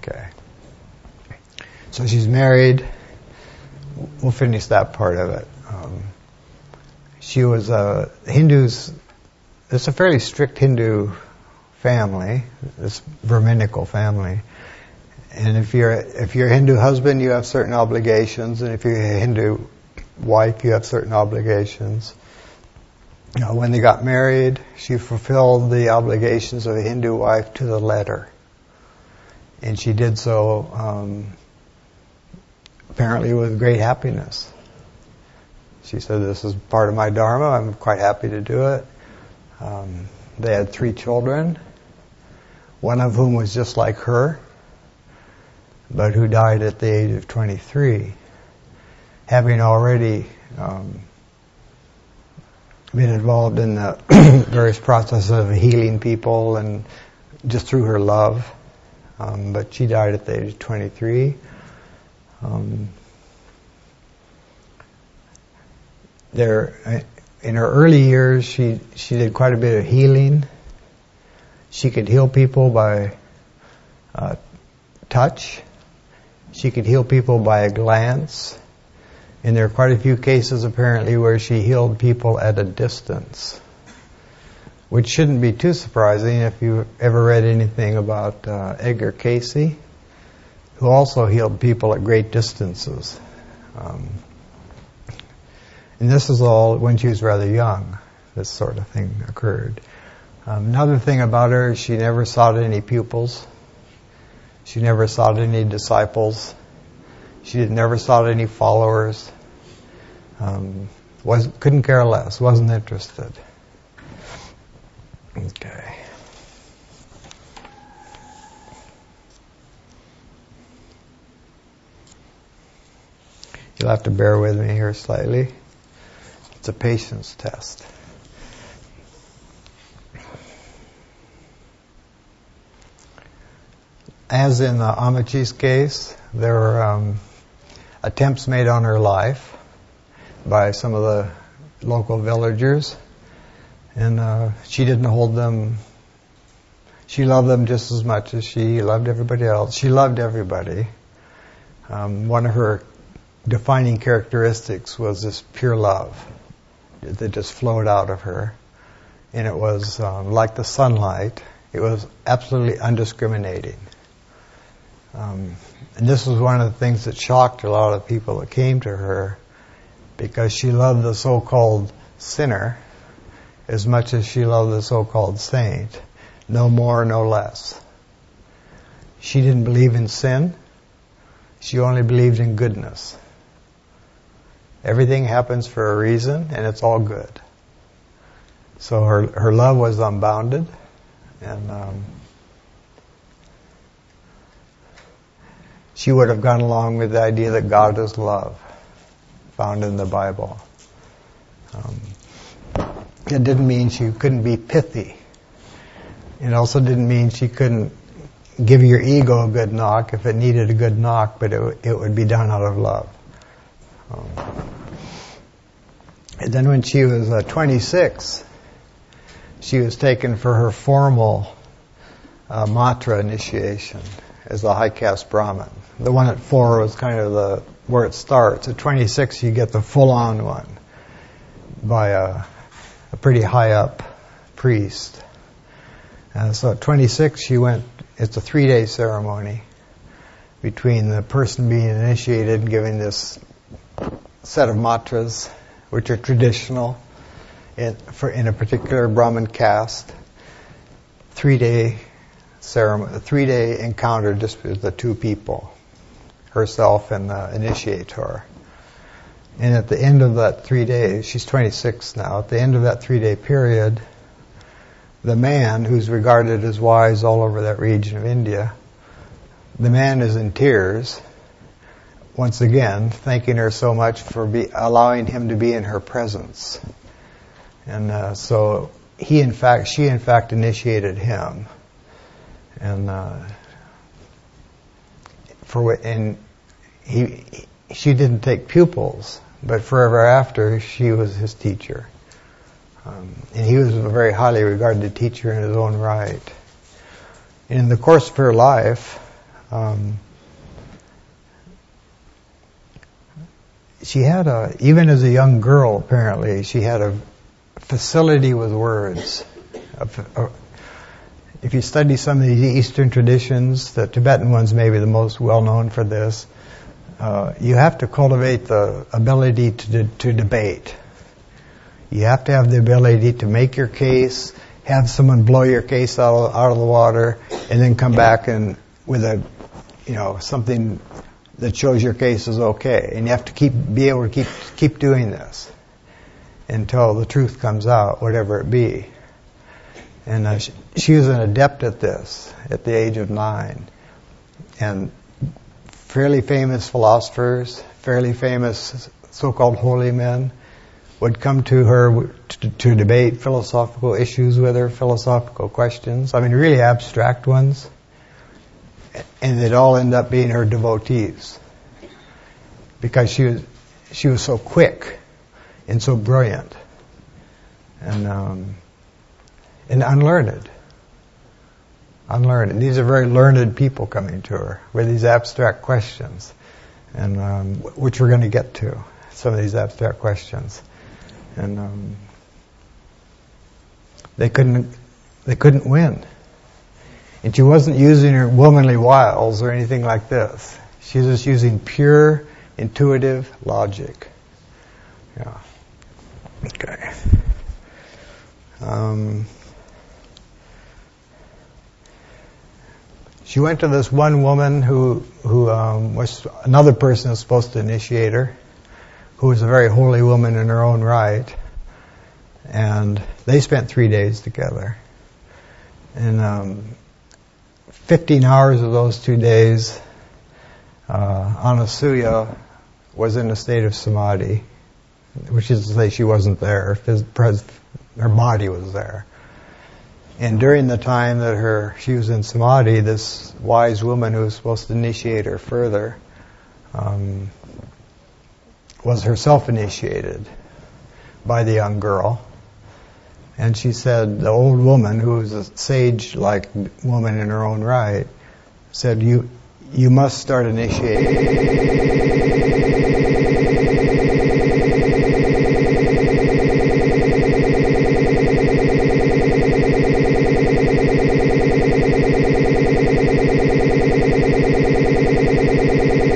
Okay. So she's married. We'll finish that part of it. She was Hindus. It's a fairly strict Hindu family, this Brahminical family. And if you're a Hindu husband, you have certain obligations, and if you're a Hindu wife, you have certain obligations. When they got married, she fulfilled the obligations of a Hindu wife to the letter. And she did so apparently with great happiness. She said, "This is part of my dharma. I'm quite happy to do it." They had 3 children, one of whom was just like her, but who died at the age of 23, having already been involved in the various processes of healing people and just through her love. But she died at the age of 23. In her early years, she did quite a bit of healing. She could heal people by touch. She could heal people by a glance. And there are quite a few cases apparently where she healed people at a distance, which shouldn't be too surprising if you've ever read anything about Edgar Cayce, who also healed people at great distances. And this is all when she was rather young, this sort of thing occurred. Another thing about her is she never sought any pupils. She never sought any disciples. She never sought any followers. Couldn't care less, wasn't interested. Okay. You'll have to bear with me here slightly. It's a patience test. As in Amachi's case, there were attempts made on her life by some of the local villagers, and she didn't hold them. She loved them just as much as she loved everybody else. She loved everybody. One of her defining characteristics was this pure love that just flowed out of her, and it was like the sunlight. It was absolutely undiscriminating. And this was one of the things that shocked a lot of people that came to her, because she loved the so-called sinner as much as she loved the so-called saint. No more, no less. She didn't believe in sin. She only believed in goodness. Everything happens for a reason, and it's all good. So her love was unbounded, and she would have gone along with the idea that God is love, found in the Bible. It didn't mean she couldn't be pithy. It also didn't mean she couldn't give your ego a good knock if it needed a good knock, but it would be done out of love. And then when she was 26, she was taken for her formal matra initiation as a high caste Brahmin. The one at 4 was kind of where it starts. At 26, you get the full-on one by a pretty high up priest. So at 26, she went. It's a 3-day ceremony between the person being initiated and giving this set of mantras, which are traditional in a particular Brahmin caste. 3-day ceremony, a 3-day encounter just with the two people, herself and the initiator. And at the end of that 3 days, she's 26 now, at the end of that 3-day period, the man, who's regarded as wise all over that region of India, the man is in tears, once again, thanking her so much for allowing him to be in her presence. And so she in fact initiated him. And she didn't take pupils, but forever after, she was his teacher. And he was a very highly regarded teacher in his own right. In the course of her life, She had even as a young girl, apparently, she had a facility with words. If you study some of these Eastern traditions, the Tibetan ones may be the most well-known for this, you have to cultivate the ability to debate. You have to have the ability to make your case, have someone blow your case out of the water, and then come back and with something that shows your case is okay. And you have to be able to keep doing this until the truth comes out, whatever it be. And she was an adept at this at the age of 9. And fairly famous philosophers, fairly famous so-called holy men would come to her to debate philosophical issues with her, philosophical questions. I mean, really abstract ones. And they'd all end up being her devotees because she was so quick and so brilliant and unlearned. And these are very learned people coming to her with these abstract questions, and which we're going to get to, some of these abstract questions. And they couldn't win. And she wasn't using her womanly wiles or anything like this. She was just using pure, intuitive logic. Yeah. Okay. She went to this one woman who was another person who was supposed to initiate her, who was a very holy woman in her own right. And they spent 3 days together. And 15 hours of those 2 days, Anasuya was in a state of samadhi, which is to say she wasn't there. Her body was there. And during the time that she was in samadhi, this wise woman who was supposed to initiate her further was herself initiated by the young girl. And she said, the old woman, who was a sage-like woman in her own right, said, you must start initiating.